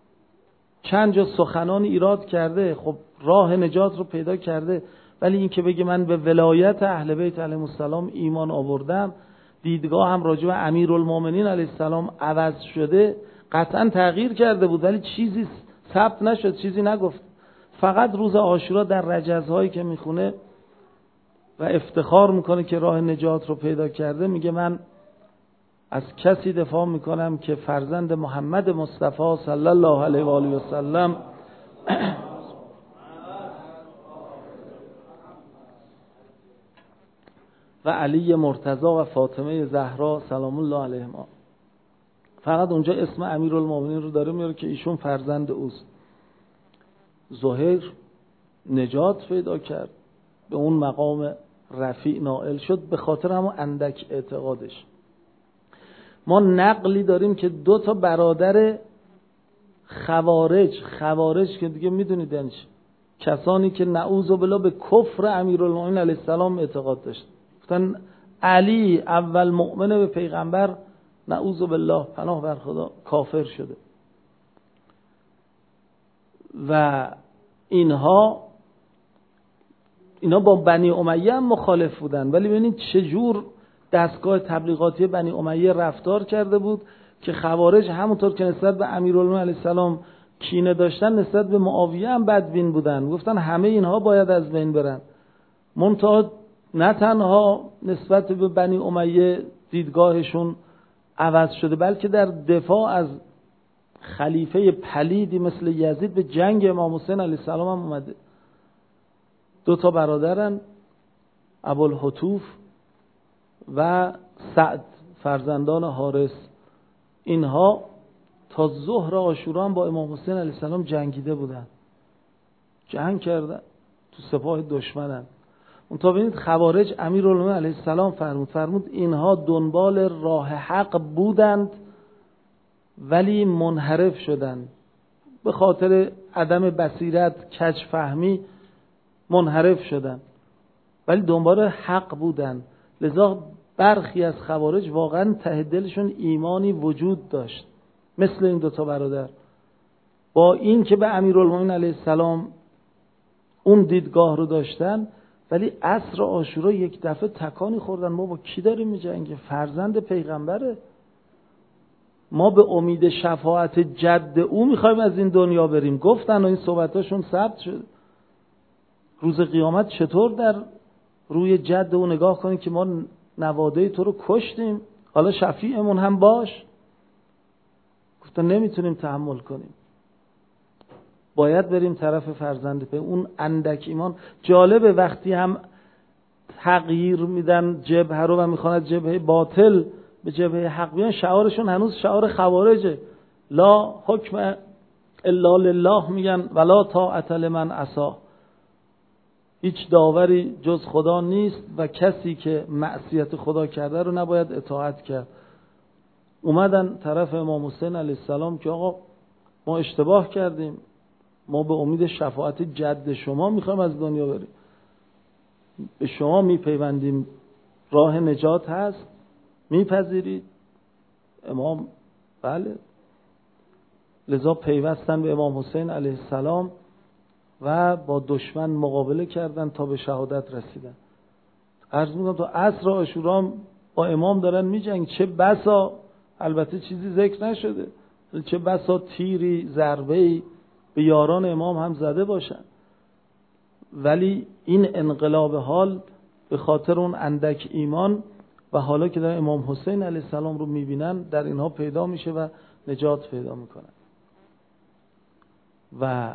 Speaker 1: چند جا سخنان ایراد کرده، خب راه نجات رو پیدا کرده، ولی این که بگه من به ولایت اهل بیت علیهم السلام ایمان آوردم، دیدگاه هم راجع به امیرالمومنین علیه السلام عوض شده، قطعا تغییر کرده بود ولی چیزی ثبت نشد، چیزی نگفت. فقط روز عاشورا در رجزهایی که میخونه و افتخار میکنه که راه نجات رو پیدا کرده، میگه من از کسی دفاع میکنم که فرزند محمد مصطفی صلی الله علیه و آله و سلم و علی مرتضی و فاطمه زهرا سلام الله علیهما. فقط اونجا اسم امیرالمومنین رو داره میاره که ایشون فرزند اوست. زهیر نجات پیدا کرد، به اون مقام رفیع نائل شد به خاطر همون اندک اعتقادش. ما نقلی داریم که 2 تا برادر خوارج که دیگه میدونید یعنی کسانی که نعوذ بالله به کفر امیرالمومنین علیه السلام اعتقاد داشت، گفتن علی اول مؤمن به پیغمبر، نعوذ بالله پناه بر خدا، کافر شده. و اینها با بنی امیه هم مخالف بودن، ولی ببینید چجور دستگاه تبلیغاتی بنی امیه رفتار کرده بود که خوارج همونطور که نسبت به امیرالمومنین علیه السلام کینه داشتن، نسبت به معاویه هم بدبین بودن، گفتن همه اینها باید از بین برن. منتها نه تنها نسبت به بنی امیه دیدگاهشون عوض شده، بلکه در دفاع از خلیفه پلیدی مثل یزید به جنگ امام حسین علیه السلام هم اومده. 2 تا برادرن، ابوالهتوف و سعد فرزندان حارث. اینها تا ظهر عاشورا با امام حسین علیه السلام جنگیده بودن، جنگ کردن، تو سپاه دشمنن. اون تا ببینید خوارج امیرالمومنین علیه السلام فرمود اینها دنبال راه حق بودند ولی منحرف شدند، به خاطر عدم بصیرت، کج فهمی منحرف شدند، ولی دنبال حق بودند. لذا برخی از خوارج واقعا ته دلشون ایمانی وجود داشت، مثل این 2 تا برادر، با این که به امیرالمومنین علیه السلام اون دیدگاه رو داشتن، ولی عصر عاشورا یک دفعه تکانی خوردن. ما با کی داریم می‌جنگیم؟ فرزند پیغمبره، ما به امید شفاعت جد او میخوایم از این دنیا بریم. گفتن و این صحبتاشون ثبت شد. روز قیامت چطور در روی جد او نگاه کنیم که ما نواده تو رو کشتیم، حالا شفیعمون هم باش؟ گفتن نمیتونیم تحمل کنیم، باید بریم طرف فرزند اون اندک ایمان. جالبه وقتی هم تغییر میدن جبهه رو و میخوان از جبهه باطل به جبهه حق بیان شعارشون هنوز شعار خوارجه. لا حکم الا لله میگن ولا طاعت لمن عصا. هیچ داوری جز خدا نیست و کسی که معصیت خدا کرده رو نباید اطاعت کرد. اومدن طرف امام حسین علیه السلام که آقا ما اشتباه کردیم، ما به امید شفاعت جد شما میخوایم از دنیا بریم، به شما میپیوندیم، راه نجات هست، میپذیرید؟ امام بله. لذا پیوستن به امام حسین علیه السلام و با دشمن مقابله کردن تا به شهادت رسیدن. عرض میکنم تو عصر عاشورا با امام دارن میجنگ، چه بسا، البته چیزی ذکر نشده، چه بسا تیری ضربه‌ای به یاران امام هم زده باشن، ولی این انقلاب حال به خاطر اون اندک ایمان و حالا که در امام حسین علیه السلام رو میبینن در اینها پیدا میشه و نجات پیدا میکنن. و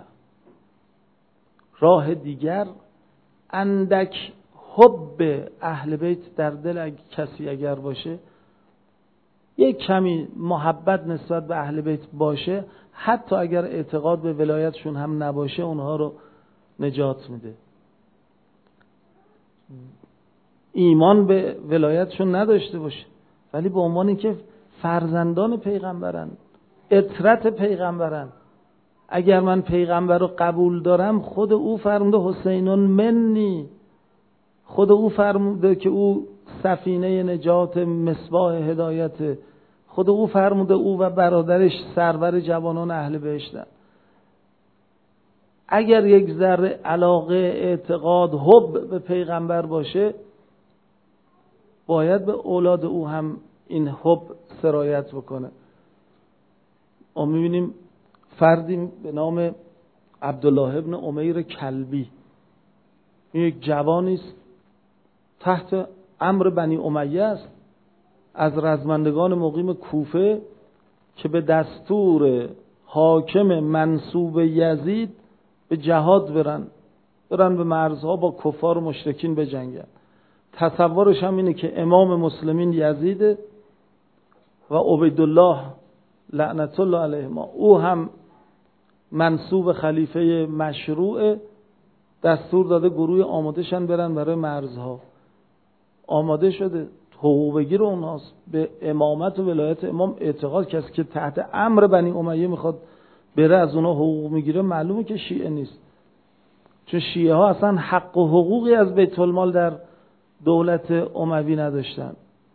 Speaker 1: راه دیگر، اندک حب اهل بیت در دل کسی اگر باشه، یک کمی محبت نسبت به اهل بیت باشه، حتی اگر اعتقاد به ولایتشون هم نباشه اونها رو نجات میده. ایمان به ولایتشون نداشته باشه ولی به عنوان اینکه فرزندان پیغمبرن، اطرت پیغمبرن، اگر من پیغمبر رو قبول دارم، خود او فرموده حسینون منی، خود او فرموده که او سفینه نجات مصباح هدایت، خود او فرموده او و برادرش سرور جوانان اهل بهشتن. اگر یک ذره علاقه، اعتقاد، حب به پیغمبر باشه، باید به اولاد او هم این حب سرایت بکنه. ما می‌بینیم فردی به نام عبدالله ابن امیر کلبی، این یک جوانی است تحت امر بنی امیه است، از رزمندگان مقیم کوفه که به دستور حاکم منصوب یزید به جهاد برن به مرزها با کفار و مشرکین بجنگن. تصورش هم اینه که امام مسلمین یزیده و عبیدالله لعنت الله علیه او هم منصوب خلیفه مشروع، دستور داده گروه آماده شن برن برای مرزها. آماده شده، حقوق بگیر اونهاست، به امامت و ولایت امام اعتقاد. کسی که تحت امر بنی امیه میخواد بره از اونها حقوق میگیره، معلومه که شیعه نیست، چون شیعه ها اصلا حق و حقوقی از بیت المال در دولت اموی نداشتن.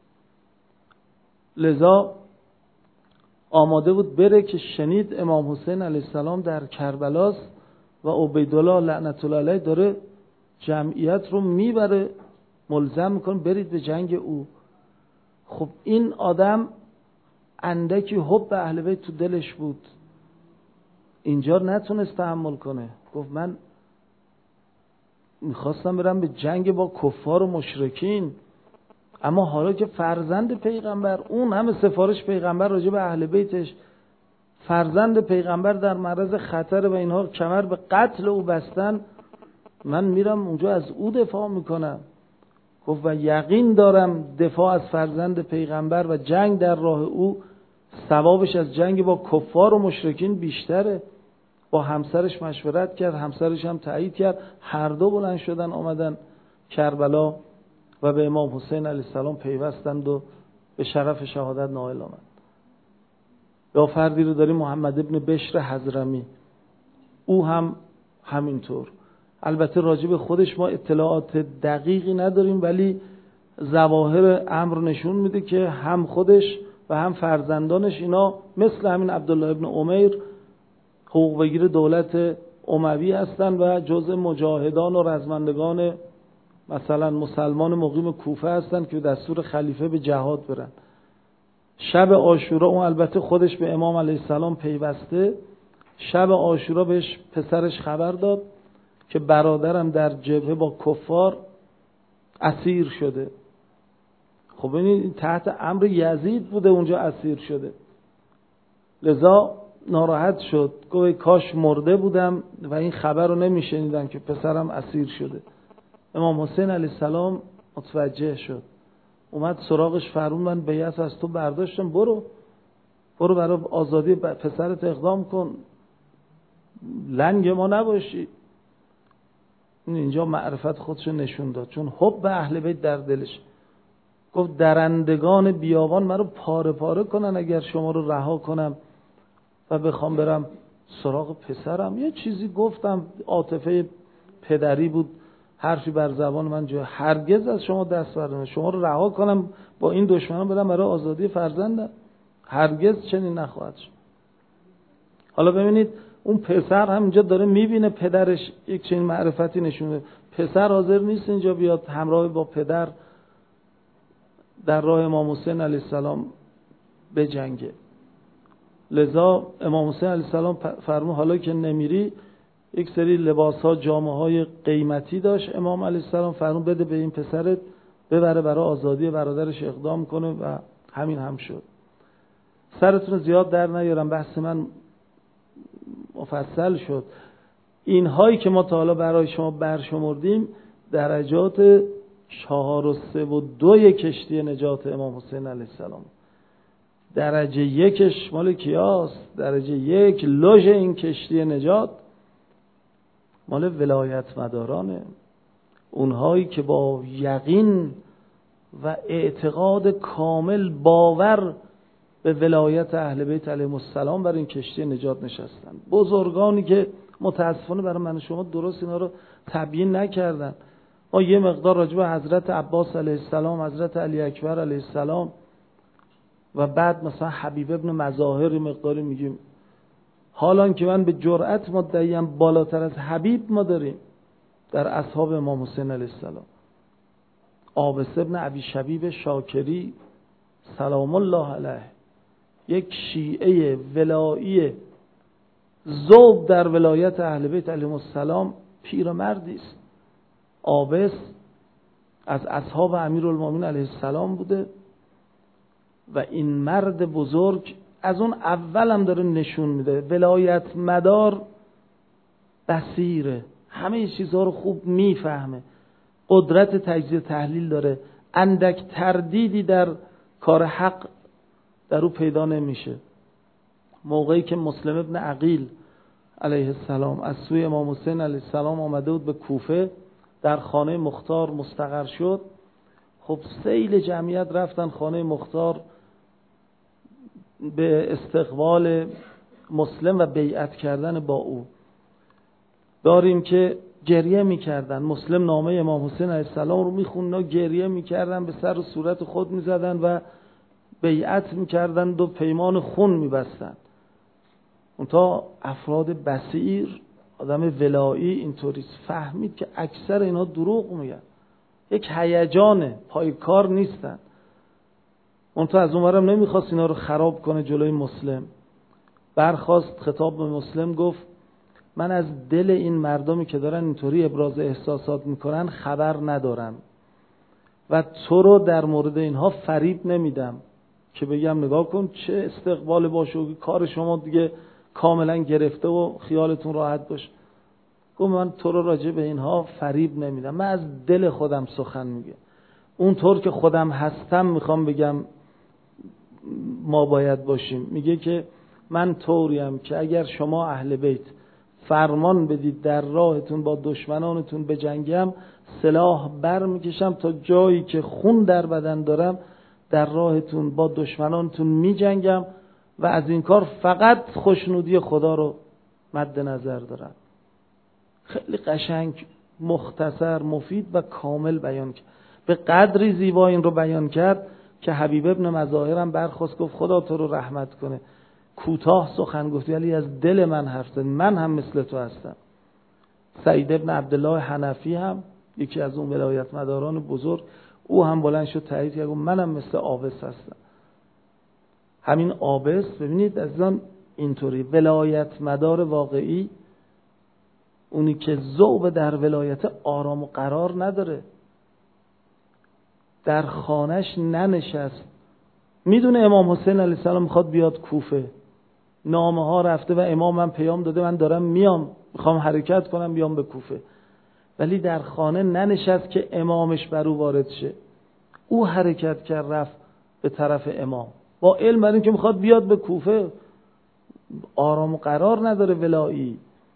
Speaker 1: لذا آماده بود بره که شنید امام حسین علیه السلام در کربلاست و عبیدالله لعنت الله علیه داره جمعیت رو میبره، ملزم میکنه برید به جنگ او. خب این آدم اندکی حب به اهل بیت تو دلش بود، اینجا نتونست تحمل کنه، گفت من میخواستم برم به جنگ با کفار و مشرکین، اما حالا که فرزند پیغمبر، اون همه سفارش پیغمبر راجع به اهل بیتش، فرزند پیغمبر در معرض خطر و اینها کمر به قتل او بستن، من میرم اونجا از او دفاع میکنم. گفت و یقین دارم دفاع از فرزند پیغمبر و جنگ در راه او ثوابش از جنگ با کفار و مشرکین بیشتره. با همسرش مشورت کرد، همسرش هم تایید کرد، هر دو بلند شدن آمدن کربلا و به امام حسین علیه السلام پیوستند و به شرف شهادت نائل آمد. یا فردی رو داریم محمد ابن بشر حضرمی، او هم همینطور. البته راجع به خودش ما اطلاعات دقیقی نداریم، ولی ظواهر امر نشون میده که هم خودش و هم فرزندانش اینا مثل همین عبدالله ابن امیر حقوق بگیر دولت اموی هستن و جزء مجاهدان و رزمندگان مثلا مسلمان مقیم کوفه هستن که به دستور خلیفه به جهاد برن. شب عاشورا اون البته خودش به امام علیه السلام پیوسته، شب عاشورا بهش پسرش خبر داد که برادرم در جبهه با کفار اسیر شده. خب این تحت امر یزید بوده اونجا اسیر شده، لذا ناراحت شد، گفت کاش مرده بودم و این خبر رو نمیشنیدم که پسرم اسیر شده. امام حسین علیه السلام متوجه شد، اومد سراغش، فرمود من بیعت از تو برداشتم، برو برای آزادی پسرت اقدام کن، لنگ ما نباشی. اینجا معرفت خودش نشون داد، چون حب اهل بیت در دلش. گفت درندگان بیابان مرا پاره پاره کنن اگر شما رو رها کنم و بخوام برم سراغ پسرم. یه چیزی گفتم، عاطفه پدری بود، حرفی بر زبان من جا، هرگز از شما دست بردارم، شما رو رها کنم با این دشمنان برم برای آزادی فرزندم، هرگز چنین نخواهد شد. حالا ببینید اون پسر هم اینجا داره میبینه پدرش یک چنین معرفتی نشونه. پسر حاضر نیست اینجا بیاد همراه با پدر در راه امام حسین علیه السلام بجنگه. لذا امام حسین علیه السلام فرمود حالا که نمیری، یک سری لباس‌ها، جامه‌های قیمتی داشت امام علیه السلام، فرمود بده به این پسرت ببره برای آزادی برادرش اقدام کنه و همین هم شد. سرتون زیاد در نیارم، بحث من مفصل شد. اینهایی که ما تا حالا برای شما برشمردیم درجات 4 و 3 و 2 کشتی نجات امام حسین علیه السلام. درجه 1ش مال کیاست؟ درجه 1 لوژ این کشتی نجات مال ولایت مدارانه، اونهایی که با یقین و اعتقاد کامل باور به ولایت اهل بیت علیهم السلام بر این کشتی نجات نشستن. بزرگانی که متاسفانه برای من و شما درست اینا رو تبیین نکردن. ما یه مقدار راجع به حضرت عباس علیه السلام، حضرت علی اکبر علیه السلام و بعد مثلا حبیب ابن مظاهر مقداری میگیم، حالان که من به جرأت مدعیم بالاتر از حبیب ما داریم در اصحاب امام حسین علیه السلام. عابس ابن ابی شبیب شاکری سلام الله علیه، یک شیعه ولایی ذوب در ولایت اهل بیت علیهم السلام، پیرمردی است. عابس از اصحاب امیرالمومنین علیه السلام بوده و این مرد بزرگ از اون اول هم داره نشون میده ولایت مدار، بصیره، همه چیزها رو خوب میفهمه، قدرت تجزیه تحلیل داره، اندک تردیدی در کار حق در او پیدا نمیشه. موقعی که مسلم ابن عقیل علیه السلام از سوی امام حسین علیه السلام آمده بود به کوفه، در خانه مختار مستقر شد، خب سیل جمعیت رفتن خانه مختار به استقبال مسلم و بیعت کردن با او. داریم که گریه میکردن، مسلم نامه امام حسین علیه السلام رو میخوند، گریه میکردن، به سر و صورت خود میزدن و بیعت میکردن و پیمان خون میبستن. اونتا افراد بصیر، آدم ولایی اینطوری فهمید که اکثر اینا دروغ میگن، یک هیجانه، پای کار نیستن. اونتا از اونورم نمیخواست اینا رو خراب کنه جلوی مسلم، برخواست خطاب به مسلم، گفت من از دل این مردمی که دارن اینطوری ابراز احساسات میکنن خبر ندارم و تو رو در مورد اینها فریب نمیدم که بگم نگاه کن چه استقبال باشه، کار شما دیگه کاملا گرفته و خیالتون راحت باشه. گفت من تو رو راجع به اینها فریب نمیدم، من از دل خودم سخن میگم، اونطور که خودم هستم میخوام بگم ما باید باشیم. میگه که من طوریم که اگر شما اهل بیت فرمان بدید در راهتون با دشمنانتون بجنگم، سلاح بر میکشم تا جایی که خون در بدن دارم در راهتون با دشمنانتون میجنگم و از این کار فقط خوشنودی خدا رو مد نظر دارم. خیلی قشنگ، مختصر، مفید و کامل بیان کرد. به قدری زیبا این رو بیان کرد که حبیب ابن مظاهر هم برخواست، گفت خدا تو رو رحمت کنه، کوتاه سخن گفتی ولی از دل من حرف زدی، من هم مثل تو هستم. سعید ابن عبدالله حنفی هم یکی از اون ولایت مداران بزرگ، او هم بلند شد تایید کرد، منم مثل عابس هستم. همین عابس ببینید عزیزان اینطوری ولایت مدار واقعی، اونی که ذوب در ولایت آرام و قرار نداره، در خانش ننشست، میدونه امام حسین علیه السلام میخواد بیاد کوفه، نامه ها رفته و امام من پیام داده من دارم میام، میخوام حرکت کنم بیام به کوفه، ولی در خانه ننشست که امامش بر او وارد شه. او حرکت کرد رفت به طرف امام با علم بر این که میخواد بیاد به کوفه. آرام و قرار نداره ولایی.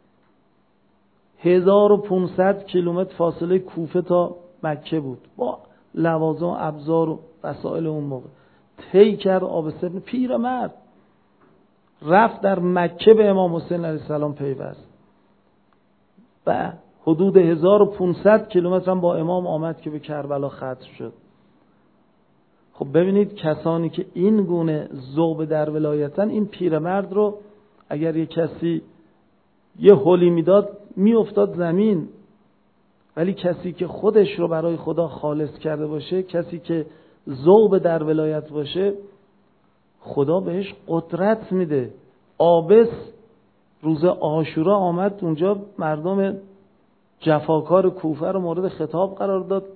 Speaker 1: 1500 کیلومتر فاصله کوفه تا مکه بود با لوازم و ابزار و وسایل اون موقع. طی کرد آبسته پیرمرد رفت در مکه به امام حسین علیه السلام پیوست و حدود 1500 کیلومتر هم با امام آمد که به کربلا ختم شد. خب ببینید کسانی که این گونه ذوب در ولایتن، این پیرمرد رو اگر یه کسی یه هولی میداد میافتاد زمین، ولی کسی که خودش رو برای خدا خالص کرده باشه، کسی که ذوب در ولایت باشه، خدا بهش قدرت میده. عابس روز عاشورا آمد اونجا، مردم جفاکار کوفه رو مورد خطاب قرار داد،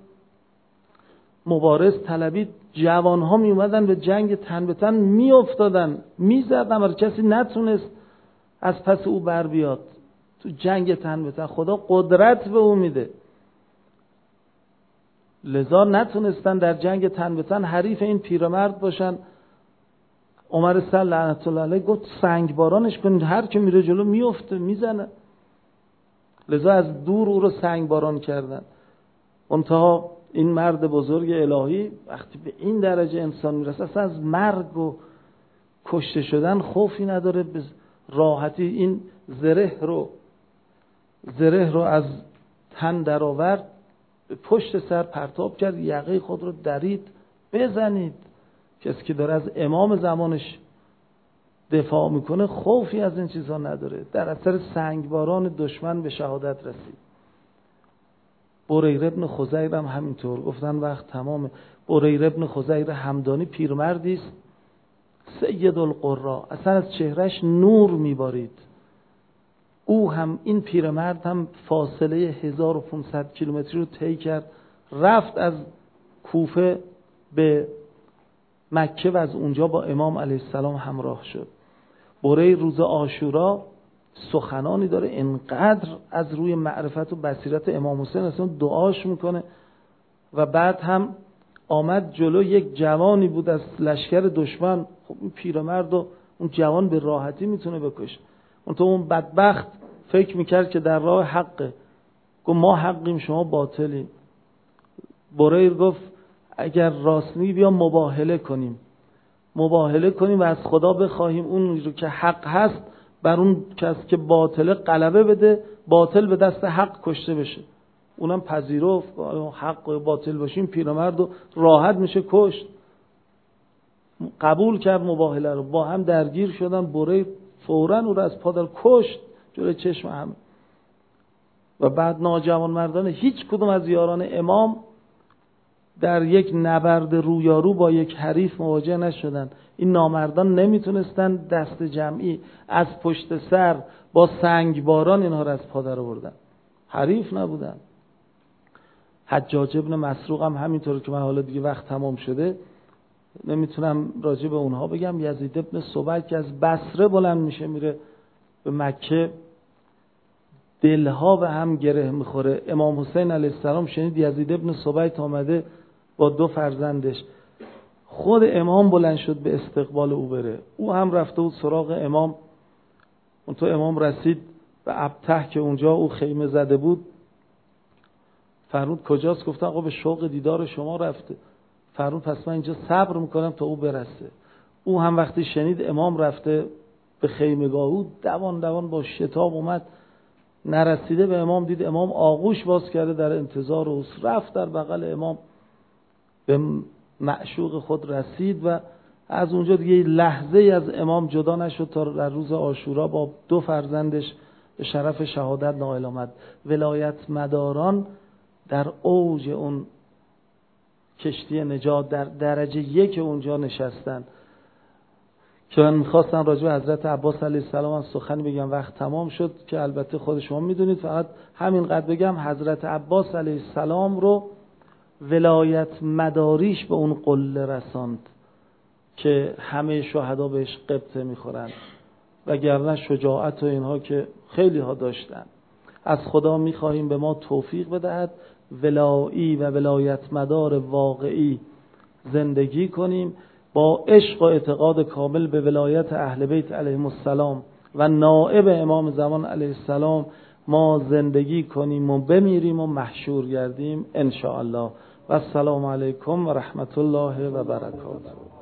Speaker 1: مبارز طلبید. جوانها می اومدن به جنگ تن به تن می افتادن، می زدن، ولی کسی نتونست از پس او بر بیاد تو جنگ تن به تن. خدا قدرت به او میده، لذا نتونستن در جنگ تن به تن حریف این پیرمرد باشن. عمر سر لعنت الله علیه گفت سنگبارانش کنید، هر که میره جلو میفته میزنه. لذا از دور او رو سنگباران کردن. منتها این مرد بزرگ الهی وقتی به این درجه انسان میرسه، اصلا از مرگ و کشته شدن خوفی نداره، به راحتی این زره رو از تن در آورد، به پشت سر پرتاب کرد، یقه خود رو درید. بزنید. کسی که داره از امام زمانش دفاع میکنه خوفی از این چیزها نداره. در اثر سنگباران دشمن به شهادت رسید. بریر ابن خزیر هم همینطور. گفتن وقت تمامه. بریر ابن خزیر همدانی پیرمردی است سید القرا، اصلا از چهرش نور میبارید. او هم، این پیرمرد هم فاصله 1500 کیلومتری رو طی کرد، رفت از کوفه به مکه و از اونجا با امام علیه السلام همراه شد. بریر روز عاشورا سخنانی داره انقدر از روی معرفت و بصیرت امام حسین اصلا دعاش میکنه. و بعد هم آمد جلو، یک جوانی بود از لشکر دشمن. خب این پیرمرد و اون جوان به راحتی میتونه بکشه، اون بدبخت فکر میکرد که در راه حقه. گفت ما حقیم شما باطلیم. بریر گفت اگر راست میگی بیا مباهله کنیم و از خدا بخواهیم اون رو که حق هست بر اون کس که باطله غلبه بده، باطل به دست حق کشته بشه. اونم پذیرفت حق و باطل باشیم، پیرمرد و راحت میشه کشت. قبول کرد مباهله رو، با هم درگیر شدن. بریر فوراً او رو از پادر کشت جلوی چشم هم. و بعد ناجوان مردان هیچ کدوم از یاران امام در یک نبرد رویارو با یک حریف مواجه نشدن. این نامردان نمیتونستن دست جمعی از پشت سر با سنگباران اینها رو از پادر آوردن. حریف نبودن. حجاج ابن مسروق هم همینطور که من حالا دیگه وقت تمام شده نمیتونم راجع به اونها بگم. یزید ابن سبک که از بصره بلند میشه میره به مکه، دلها به هم گره میخوره. امام حسین علیه السلام شنید یزید ابن سبک آمده با 2 فرزندش. خود امام بلند شد به استقبال او بره. او هم رفته بود سراغ امام. اون تو امام رسید به ابته که اونجا او خیمه زده بود. فرمود کجاست؟ گفت آقا به شوق دیدار شما رفته. فرمود پس من اینجا صبر میکنم تا او برسه. او هم وقتی شنید امام رفته به خیمگاه او، دوان با شتاب اومد. نرسیده به امام، دید امام آغوش باز کرده در انتظار او، رفت در بغل امام، به معشوق خود رسید و از اونجا دیگه لحظه از امام جدا نشد تا در روز عاشورا با 2 فرزندش به شرف شهادت نائل آمد. ولایت مداران در اوج اون کشتی نجات در درجه 1 اونجا نشستن که من میخواستم راجع به حضرت عباس علیه السلام هم سخنی بگم، وقت تمام شد که البته خود شما میدونید. فقط همینقدر بگم حضرت عباس علیه السلام رو ولایت مداریش به اون قله رساند که همه شهدا بهش قبطه میخورن، وگرنه شجاعت و اینها که خیلی ها داشتن. از خدا میخواهیم به ما توفیق بدهد ولایی و ولایت مدار واقعی زندگی کنیم، با عشق و اعتقاد کامل به ولایت اهل بیت علیهم السلام و نائب امام زمان علیه السلام ما زندگی کنیم و بمیریم و محشور گردیم ان شاء الله. و السلام علیکم و رحمت الله و برکاته.